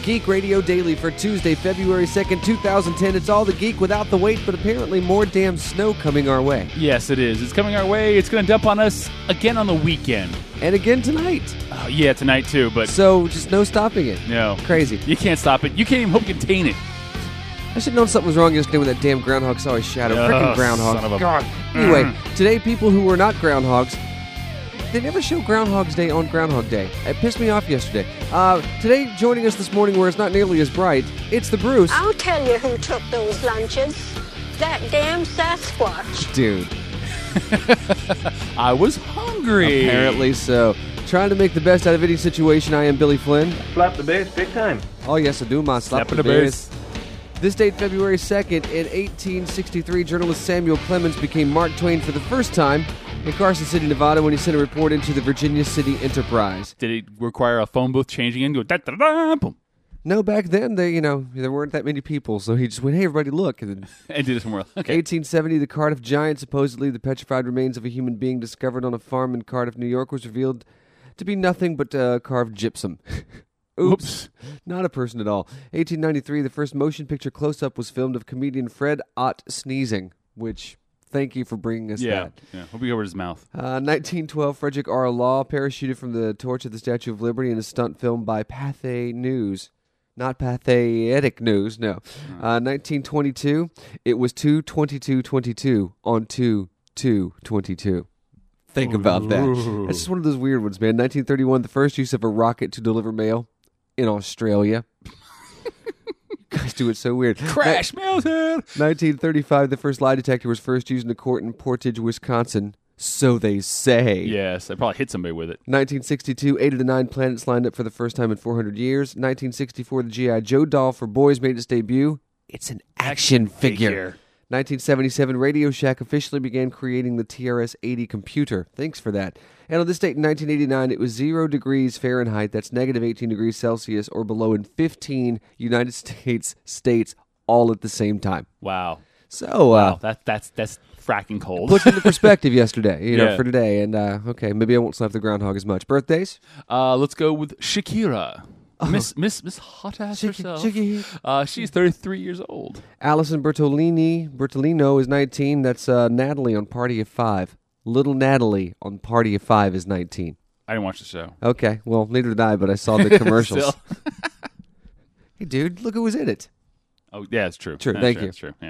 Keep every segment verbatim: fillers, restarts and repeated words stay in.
Geek Radio Daily for Tuesday, February second, two thousand ten. It's all the geek without the wait, but apparently more damn snow coming our way. Yes, it is. It's coming our way. It's going to dump on us again on the weekend. And again tonight. Uh, yeah, tonight too, but... So, just no stopping it. No. Crazy. You can't stop it. You can't even hope contain it. I should have known something was wrong yesterday when that damn groundhog saw his shadow. Oh, Frickin' groundhog. son of a- God. Anyway, today people who were not groundhogs, they never show Groundhog's Day on Groundhog Day. It pissed me off yesterday. Uh, today, joining us this morning where it's not nearly as bright, it's the Bruce. I'll tell you who took those lunches. That damn Sasquatch. Dude. I was hungry. Apparently so. Trying to make the best out of any situation, I am Billy Flynn. Slap the bass big time. Oh, yes, I do, my slap Slap the the bass. This date, February second, in eighteen sixty-three, journalist Samuel Clemens became Mark Twain for the first time in Carson City, Nevada, when he sent a report into the Virginia City Enterprise. Did it require a phone booth changing in? Go da da da boom, No, back then, they, you know, there weren't that many people, so he just went, hey, everybody, look. And then and did it somewhere else. Okay. eighteen seventy, the Cardiff Giant, supposedly the petrified remains of a human being discovered on a farm in Cardiff, New York, was revealed to be nothing but uh, carved gypsum. Oops. Oops. Not a person at all. eighteen ninety-three, the first motion picture close-up was filmed of comedian Fred Ott sneezing, which, thank you for bringing us Yeah. that. Yeah. Hope he covered his mouth. Uh, nineteen twelve, Frederick R. Law parachuted from the torch of the Statue of Liberty in a stunt film by Pathé News. Not Pathetic News, no. Uh, nineteen twenty-two, it was two twenty-two twenty-two on two two twenty-two. Think about that. That's just one of those weird ones, man. nineteen thirty-one, the first use of a rocket to deliver mail in Australia. You guys do it so weird. Crash Mountain. nineteen thirty-five, the first lie detector was first used in a court in Portage, Wisconsin. So they say. Yes, I probably hit somebody with it. nineteen sixty-two, eight of the nine planets lined up for the first time in four hundred years. nineteen sixty-four, the G I. Joe doll for boys made its debut. It's an action figure. Figure. nineteen seventy-seven, Radio Shack officially began creating the T R S eighty computer. Thanks for that. And on this date in nineteen eighty-nine, it was zero degrees Fahrenheit, that's negative eighteen degrees Celsius, or below in fifteen United States states all at the same time. Wow. So, uh, Wow. That that's that's fracking cold. put into perspective yesterday, you know, Yeah. for today. And, uh, okay, maybe I won't slap the groundhog as much. Birthdays? Uh, let's go with Shakira. Miss Miss Miss Hot Ass Shaki- herself. Shaki- Uh, she's thirty-three years old. Allison Bertolini, Bertolino is nineteen. That's uh, Natalie on Party of Five. Little Natalie on Party of Five is nineteen. I didn't watch the show. Okay, well, neither did I, but I saw the commercials. Still. Hey, dude, look who was in it. Oh, yeah, it's true. True, Yeah, thank sure, you. It's true, yeah.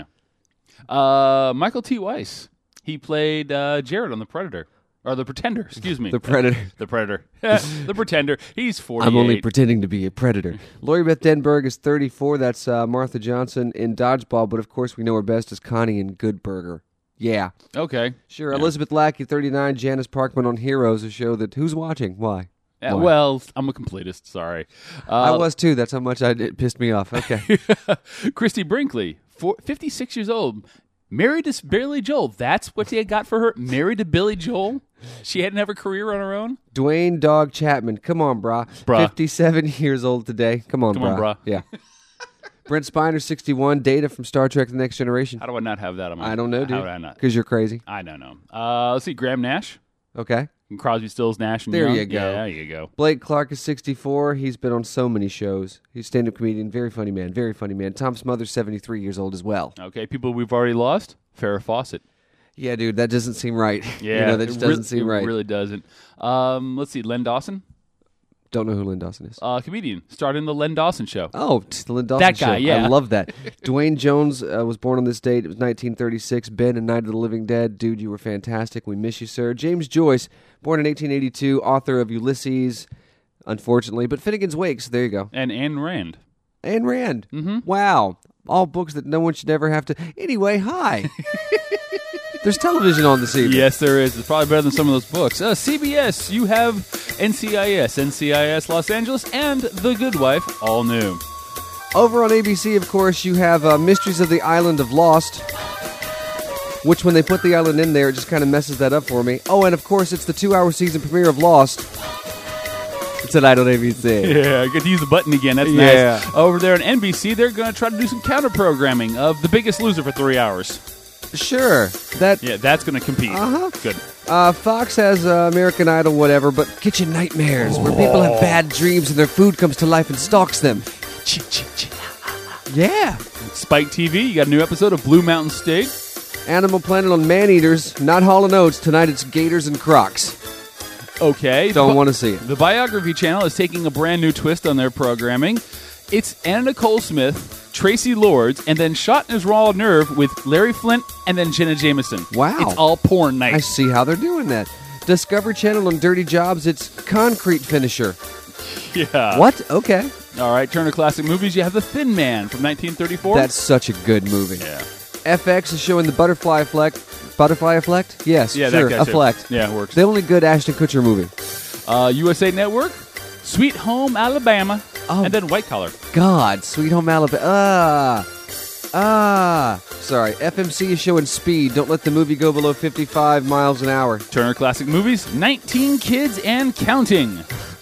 Uh, Michael T. Weiss. He played uh, Jared on The Predator. Or The Pretender, excuse me. The Predator. The Predator. the Pretender. He's forty-eight. I'm only pretending to be a predator. Lori Beth Denberg is thirty-four. That's uh, Martha Johnson in Dodgeball, but of course we know her best as Connie in Good Burger. Yeah. Okay. Sure. Yeah. Elizabeth Lackey, thirty-nine. Janice Parkman on Heroes, a show that who's watching? Why? Uh, Why? well, I'm a completist. Sorry. I Uh, was too. That's how much I, it pissed me off. Okay. Christy Brinkley, four, fifty-six years old. Married to Billy Joel. That's what they got for her. Married to Billy Joel. She hadn't have a career on her own. Dwayne Dog Chapman. Come on, brah. Brah. fifty-seven years old today. Come on, Come brah. on, brah. Yeah. Brent Spiner, sixty-one. Data from Star Trek The Next Generation. How do I not have that on my I don't know, How dude. do I not? Because you're crazy. I don't know. Uh, let's see. Graham Nash. Okay. From Crosby, Stills, Nash, and There Young. you go. Yeah, there you go. Blake Clark is sixty-four. He's been on so many shows. He's a stand-up comedian. Very funny man. Very funny man. Tom Smothers, seventy-three years old as well. Okay, people we've already lost. Farrah Fawcett. Yeah, dude, that doesn't seem right. Yeah, you know, that just it doesn't really- seem it right. really doesn't. Um, let's see. Len Dawson, Don't know who Lynn Dawson is. uh, comedian, starred in the Len Dawson Show. Oh, it's the Lynn Dawson That guy, show. yeah. I love that. Dwayne Jones uh, was born on this date. It was nineteen thirty-six. Ben and Night of the Living Dead. Dude, you were fantastic. We miss you, sir. James Joyce, born in eighteen eighty-two, author of Ulysses, unfortunately, but Finnegan's Wake, so there you go. And Anne Rand. Ayn Rand. Mm-hmm. Wow. All books that no one should ever have to... Anyway, hi. There's television on this evening. Yes, there is. It's probably better than some of those books. Uh, C B S, you have N C I S, N C I S Los Angeles, and The Good Wife, all new. Over on A B C, of course, you have uh, Mysteries of the Island of Lost, which when they put the island in there, it just kind of messes that up for me. Oh, and of course, it's the two-hour season premiere of Lost. Tonight on A B C. Yeah, I get to use the button again. That's Yeah. nice. Over there on N B C, they're going to try to do some counter-programming of The Biggest Loser for three hours. Sure. That Yeah, that's going to compete. Uh-huh. Good. uh, Fox has uh, American Idol, whatever, but Kitchen Nightmares, where people have bad dreams and their food comes to life and stalks them. Yeah. Spike T V, you got a new episode of Blue Mountain State. Animal Planet on Man-Eaters, not Hall and Oates. Tonight it's Gators and Crocs. Okay. Don't the, want to see it. The Biography Channel is taking a brand new twist on their programming. It's Anna Nicole Smith, Tracy Lords, and then Shot in His Raw Nerve with Larry Flint and then Jenna Jameson. Wow. It's all porn night. I see how they're doing that. Discovery Channel on Dirty Jobs, it's Concrete Finisher. Yeah. What? Okay. All right, Turner Classic Movies, you have The Thin Man from nineteen thirty-four. That's such a good movie. Yeah. F X is showing the Butterfly Effect. Butterfly Effect? Yes, Yeah, sure. that guy too. Effect. Yeah, it works. The only good Ashton Kutcher movie. Uh, U S A Network, Sweet Home Alabama, Oh. and then White Collar. God, Sweet Home Alabama. Ah. Ah. Sorry. F M C is showing Speed. Don't let the movie go below fifty-five miles an hour. Turner Classic Movies, nineteen Kids and Counting.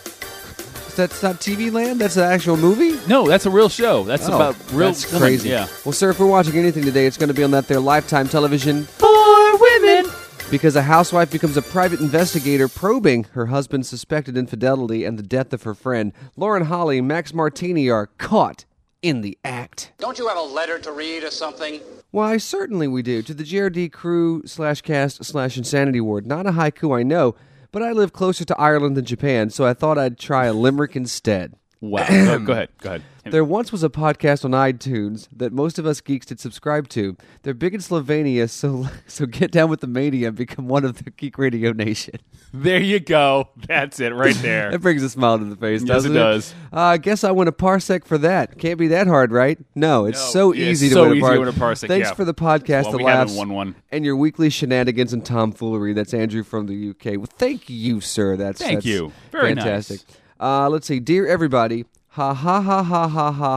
That's not T V Land? That's an actual movie? No, that's a real show. That's Oh, about real That's women. crazy. Yeah. Well, sir, if we're watching anything today, it's going to be on that there Lifetime television for women. Because a housewife becomes a private investigator probing her husband's suspected infidelity and the death of her friend. Lauren Holly and Max Martini are caught in the act. Don't you have a letter to read or something? Why, certainly we do. To the J R D crew slash cast slash insanity ward. Not a haiku, I know, but I live closer to Ireland than Japan, so I thought I'd try a limerick instead. Wow. go, go ahead. Go ahead. There once was a podcast on iTunes that most of us geeks did subscribe to. They're big in Slovenia, so so get down with the mania and become one of the Geek Radio Nation. There you go. That's it right there. That brings a smile to the face, Yes, doesn't it does. Uh, I guess I win a parsec for that. Can't be that hard, right? No, it's No, so yeah, easy it's to so win a easy parsec. to win a parsec, Thanks yeah. for the podcast, Well, the we haven't laughs, won one. and your weekly shenanigans and tomfoolery. That's Andrew from the U K. Well, thank you, sir. That's Thank that's you. Very fantastic. nice. Uh, let's see. Dear everybody, ha ha ha ha ha ha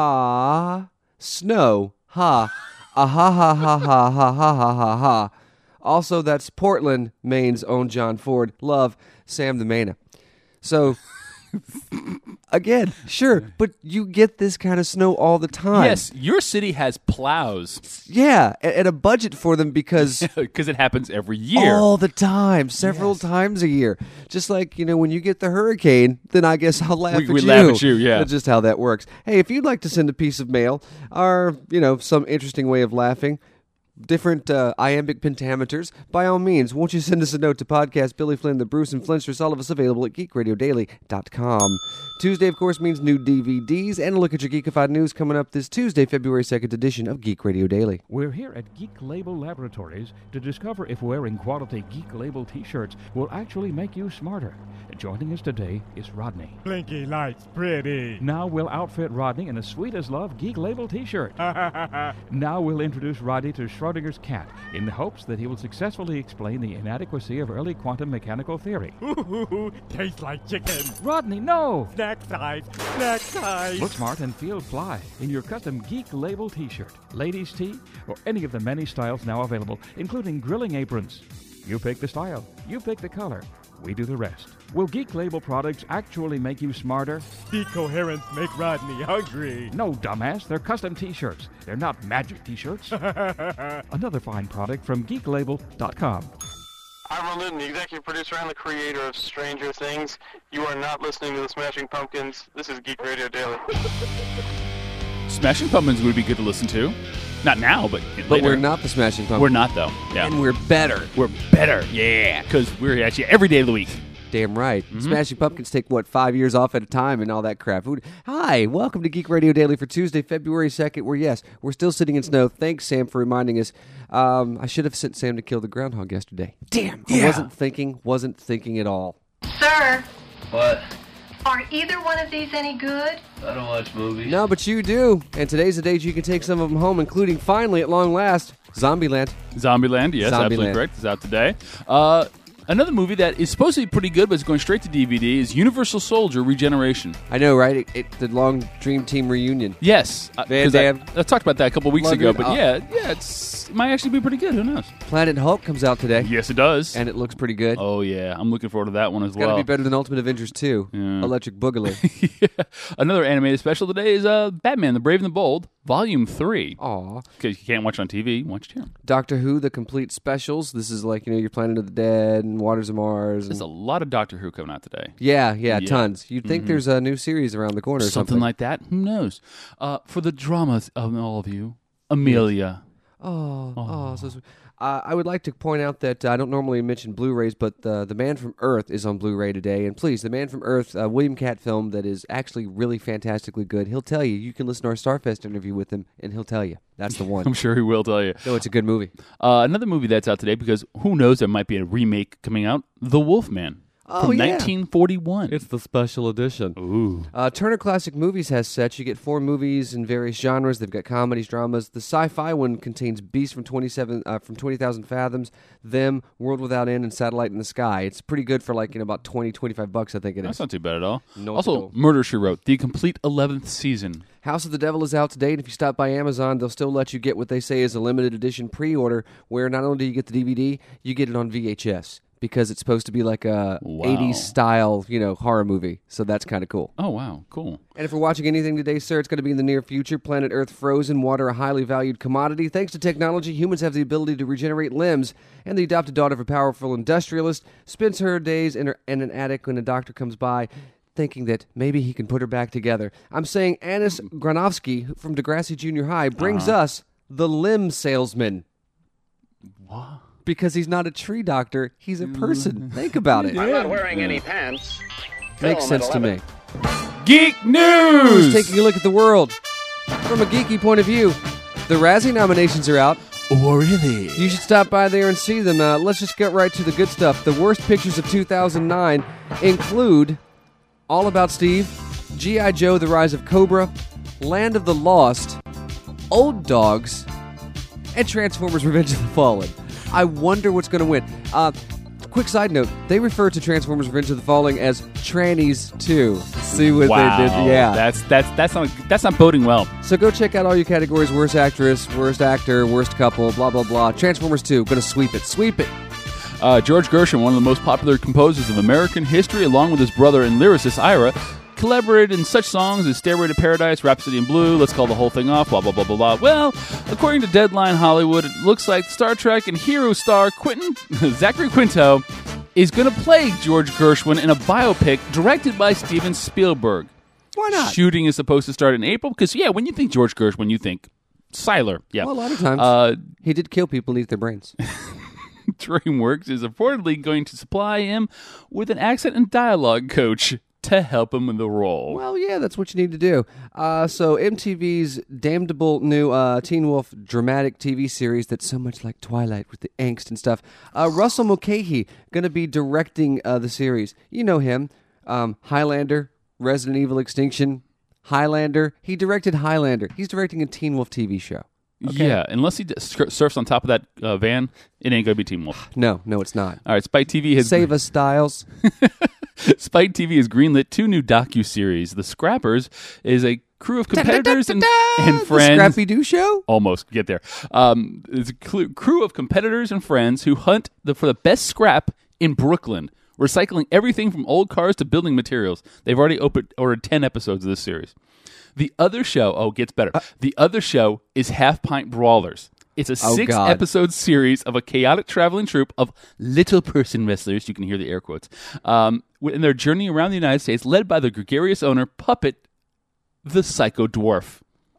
ha. Snow, ha. Ah ha ha ha ha ha ha ha ha ha. Also, that's Portland, Maine's own John Ford. Love, Sam the Mana. So, again, sure, but you get this kind of snow all the time. Yes, your city has plows Yeah, a- and a budget for them because because it happens every year. all the time, several times a year. Just like, you know, when you get the hurricane, then I guess I'll laugh We- at we you. laugh at you, yeah. That's just how that works. Hey, if you'd like to send a piece of mail or, you know, some interesting way of laughing, different uh, iambic pentameters, by all means, won't you send us a note to podcast Billy Flynn, the Bruce, and Flinsters, all of us available at geek radio daily dot com. Tuesday, of course, means new D V Ds, and a look at your geekified news coming up this Tuesday, February second edition of Geek Radio Daily. We're here at Geek Label Laboratories to discover if wearing quality Geek Label t-shirts will actually make you smarter. Joining us today is Rodney. Blinky lights, pretty. Now we'll outfit Rodney in a sweet as love Geek Label t-shirt. Now we'll introduce Rodney to Schrodinger's cat in the hopes that he will successfully explain the inadequacy of early quantum mechanical theory. Ooh, tastes like chicken. Rodney, no! Snack size, snack size. Look smart and feel fly in your custom Geek Label t-shirt, ladies' tee, or any of the many styles now available, including grilling aprons. You pick the style, you pick the color, we do the rest. Will Geek Label products actually make you smarter? Decoherence make Rodney hungry. No, dumbass, they're custom t-shirts. They're not magic t-shirts. Another fine product from geek label dot com. I'm Ron Linden, the executive producer and the creator of Stranger Things. You are not listening to the Smashing Pumpkins. This is Geek Radio Daily. Smashing Pumpkins would be good to listen to. Not now, but But later. we're not the Smashing Pumpkins. We're not, though. Yeah. And we're better. We're better. Yeah. Because we're actually every day of the week. Damn right. Smashing Pumpkins take, what, five years off at a time and all that crap. Who- Hi, welcome to Geek Radio Daily for Tuesday, February second, where, yes, we're still sitting in snow. Thanks, Sam, for reminding us. Um, I should have sent Sam to kill the groundhog yesterday. Damn. I wasn't thinking, wasn't thinking at all. Sir, What? are either one of these any good? I don't watch movies. No, but you do. And today's the day you can take some of them home, including, finally, at long last, Zombieland. Zombieland, yes, absolutely Zombieland. correct. It's out today. Uh, another movie that is supposed to be pretty good, but it's going straight to D V D, is Universal Soldier Regeneration. I know, right? It, it, the long Dream Team reunion. Yes. uh, Van 'cause I, Damme. I talked about that a couple weeks Love ago, it. but Uh, yeah, yeah, it's, it might actually be pretty good. Who knows? Planet Hulk comes out today. Yes, it does. And it looks pretty good. oh, yeah. I'm looking forward to that one as It's got to well. be better than Ultimate Avengers two. Yeah. Electric Boogaloo. Yeah. Another animated special today is uh, Batman, the Brave and the Bold. Volume three. Aw. Because you can't watch on T V, watch it here. Doctor Who, the complete specials. This is like, you know, your Planet of the Dead and Waters of Mars. And There's a lot of Doctor Who coming out today. yeah, yeah, Yeah. tons. You'd think Mhm. there's a new series around the corner or Something something. like that. Who knows? Uh, for the dramas of all of you, Amelia. Oh, oh, so sweet. Uh, I would like to point out that uh, I don't normally mention Blu-rays, but uh, The Man from Earth is on Blu-ray today. And please, The Man from Earth, uh, William Catt film that is actually really fantastically good. He'll tell you. You can listen to our Starfest interview with him, and he'll tell you. That's the one. I'm sure he will tell you. No, it's a good movie. Uh, another movie that's out today, because who knows, there might be a remake coming out, The Wolfman. Oh, from yeah. nineteen forty-one. It's the special edition. Ooh. Uh, Turner Classic Movies has sets. You get four movies in various genres. They've got comedies, dramas. The sci-fi one contains Beast from twenty-seven uh, from twenty thousand Fathoms, Them, World Without End, and Satellite in the Sky. It's pretty good for like you know about twenty, twenty-five bucks. I think it is. That's not too bad at all. No, also, no. Murder, She Wrote, the complete eleventh season. House of the Devil is out today, and if you stop by Amazon, they'll still let you get what they say is a limited edition pre-order, where not only do you get the D V D, you get it on V H S. Because it's supposed to be like a Wow. eighties style, you know, horror movie. So that's kind of cool. Oh, wow. Cool. And if we're watching anything today, sir, it's going to be in the near future. Planet Earth frozen, water a highly valued commodity. Thanks to technology, humans have the ability to regenerate limbs. And the adopted daughter of a powerful industrialist spends her days in, her, in an attic when a doctor comes by, thinking that maybe he can put her back together. I'm saying Anis Granovsky from Degrassi Junior High brings Uh-huh. us the limb salesman. What? Because he's not a tree doctor, he's a person. Think about it. I'm not wearing any pants. Makes Film at sense to me. eleven. Geek News! Who's taking a look at the world from a geeky point of view? The Razzie nominations are out. Oh, really? You should stop by there and see them. Uh, let's just get right to the good stuff. The worst pictures of two thousand nine include All About Steve, G I. Joe, The Rise of Cobra, Land of the Lost, Old Dogs, and Transformers Revenge of the Fallen. I wonder what's going to win. Uh, quick side note, they refer to Transformers Revenge of the Fallen as Trannies two. See what wow. they did? Yeah. That's, that's, that's, not, that's not boding well. So go check out all your categories: worst actress, worst actor, worst couple, blah, blah, blah. Transformers two, going to sweep it. Sweep it. Uh, George Gershwin, one of the most popular composers of American history, along with his brother and lyricist Ira, collaborated in such songs as Stairway to Paradise, Rhapsody in Blue, Let's Call the Whole Thing Off, blah, blah, blah, blah, blah. Well, according to Deadline Hollywood, it looks like Star Trek and Hero star Quentin, Zachary Quinto, is going to play George Gershwin in a biopic directed by Steven Spielberg. Why not? Shooting is supposed to start in April, because, yeah, when you think George Gershwin, you think Siler. Yeah. Well, a lot of times. Uh, he did kill people and eat their brains. DreamWorks is reportedly going to supply him with an accent and dialogue coach to help him in the role. Well, yeah, that's what you need to do. Uh, so M T V's damnable new uh, Teen Wolf dramatic T V series that's so much like Twilight with the angst and stuff. Uh, Russell Mulcahy going to be directing uh, the series. You know him. Um, Highlander, Resident Evil Extinction, Highlander. He directed Highlander. He's directing a Teen Wolf T V show. Okay. Yeah, unless he d- sur- surfs on top of that uh, van, it ain't going to be Teen Wolf. No, no, it's not. All right, Spike T V has Save us, Styles. Spike T V has greenlit two new docu-series. The Scrappers is a crew of competitors and, and friends. The Scrappy Doo Show? Almost get there. Um, it's a cl- crew of competitors and friends who hunt the, for the best scrap in Brooklyn, recycling everything from old cars to building materials. They've already opened, ordered ten episodes of this series. The other show, oh, it gets better. The other show is Half Pint Brawlers. It's a Oh, God. six-episode series of a chaotic traveling troupe of little person wrestlers. You can hear the air quotes. Um, in their journey around the United States, led by the gregarious owner, Puppet, the Psycho Dwarf.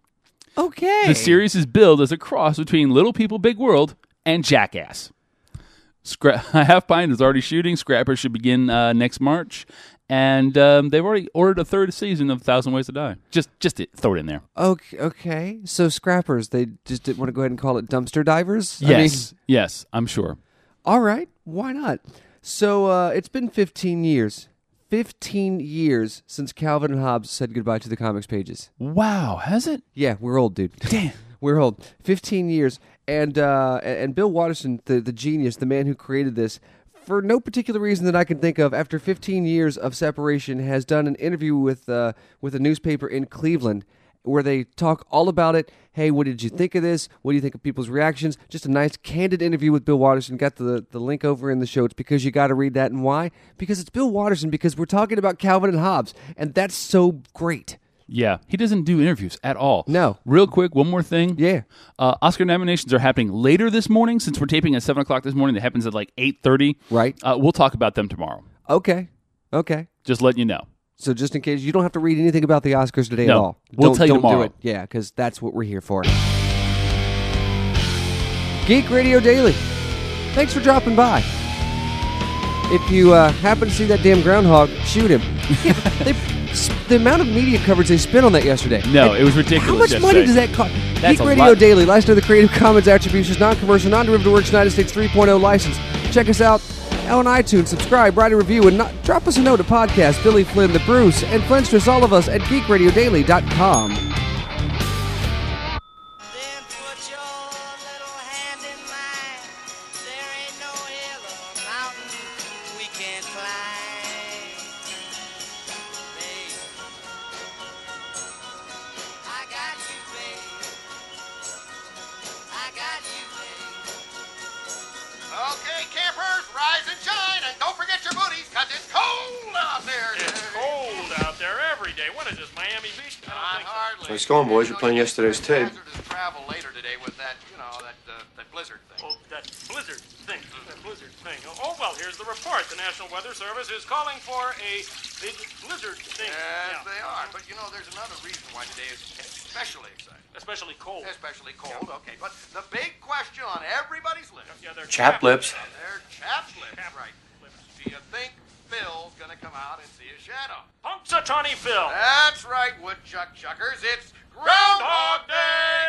Okay. The series is billed as a cross between Little People, Big World and Jackass. Scra- Half Pint is already shooting. Scrappers should begin uh, next March. And um, they've already ordered a third season of Thousand Ways to Die. Just just to throw it in there. Okay, okay. So Scrappers, they just didn't want to go ahead and call it Dumpster Divers? I Yes, mean, yes, I'm sure. all right, why not? So uh, it's been fifteen years. fifteen years since Calvin and Hobbes said goodbye to the comics pages. Wow, has it? Yeah, we're old, dude. Damn. We're old. fifteen years. And uh, and Bill Watterson, the, the genius, the man who created this, for no particular reason that I can think of, after fifteen years of separation, has done an interview with uh, with a newspaper in Cleveland where they talk all about it. Hey, what did you think of this? What do you think of people's reactions? Just a nice, candid interview with Bill Watterson. Got the, the link over in the show. It's because you got to read that. And why? Because it's Bill Watterson, because we're talking about Calvin and Hobbes, and that's so great. Yeah, he doesn't do interviews at all. No. Real quick, one more thing. Yeah. Uh, Oscar nominations are happening later this morning. Since we're taping at seven o'clock this morning, that happens at like eight thirty. Right. Uh, we'll talk about them tomorrow. Okay. Okay. Just letting you know. So just in case, you don't have to read anything about the Oscars today No. at all. We'll don't, tell you don't tomorrow. do it. Yeah, because that's what we're here for. Geek Radio Daily. Thanks for dropping by. If you uh, happen to see that damn groundhog, shoot him. they, the amount of media coverage they spent on that yesterday. No, And it was ridiculous How much yesterday. money does that cost? That's Geek a Radio lot. Daily, licensed under the Creative Commons Attribution, non-commercial, non-derivative works, United States three point oh license. Check us out on iTunes. Subscribe, write a review, and not, drop us a note at podcast. Billy Flynn, the Bruce, and Flintstress, all of us at geek radio daily dot com. Then put your little hand in mine. There ain't no hill or mountain we can't climb. Babe, I got you, babe. I got you, babe. Okay, campers, rise and shine, and don't forget your booties, cause it's cold out there. It's cold out there every day. What is this, Miami Beach? I don't Not think so. hardly. Nice going, boys. You're playing yesterday's tape. Hazardous travel later today with that, you know, that uh, that blizzard thing. Oh, that blizzard thing. That blizzard thing. Oh, well, here's the report. The National Weather Service is calling for a big blizzard thing. Yes, Yeah. they are. But you know, there's another reason why today is especially exciting. Especially cold. Especially cold. Okay, but the big question on everybody's lips. Yeah, they're Chapped lips. They're chapped lips, right? Do you think Phil's gonna come out and see a shadow? Punxsutawney Phil. That's right, woodchuck chuckers. It's Groundhog Day!